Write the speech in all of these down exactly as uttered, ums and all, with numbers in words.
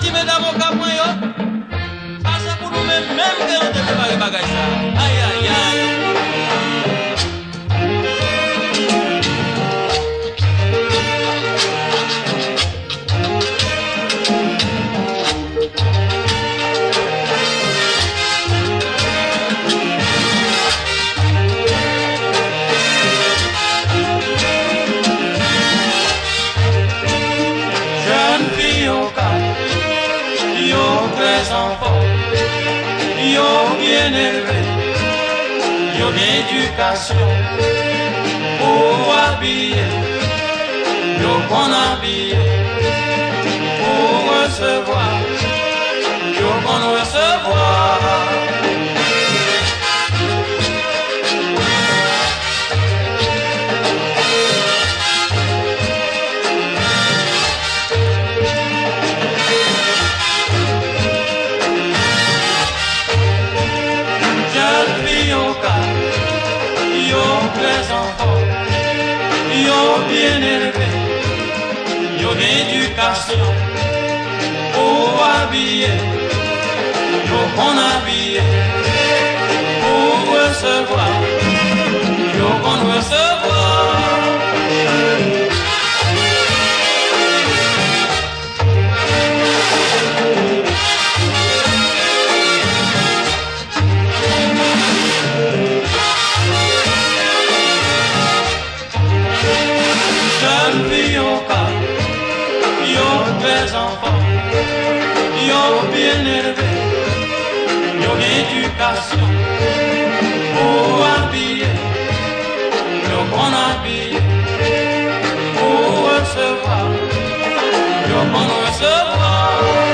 si mesdames au capon yo. Passez pour nous-mêmes, même que nous devons préparer bagage ça. Aïe aïe aïe. Yo bien élevé, yo d'éducation, pour habiller, yo qu'on habille, pour recevoir, yo qu'on recevoir. Bien élevé, yo d'éducation, pour habiller, yo qu'on habille, pour recevoir, yo qu'on recevoir. Enfants, yo bien élevé, yo d'éducation, pour habiller, yo qu'on habille, pour recevoir, yo qu'on recevoir.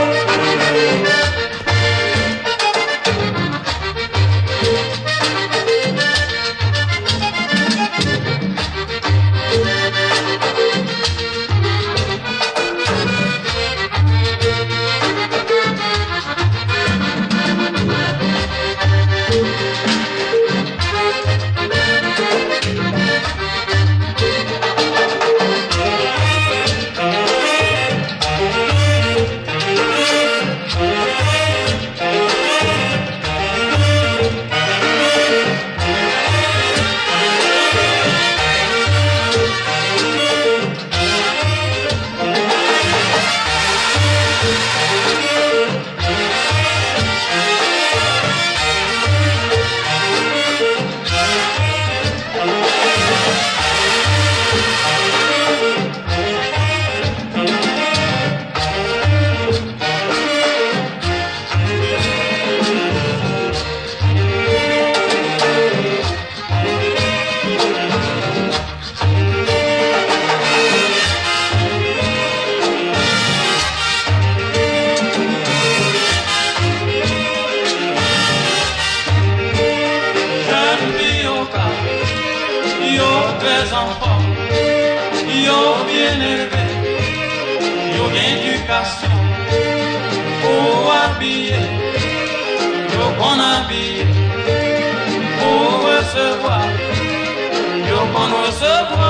Yo bien élevé, yo d'éducation, pour habiller, yo qu'on habille, pour recevoir, yo qu'on recevoir.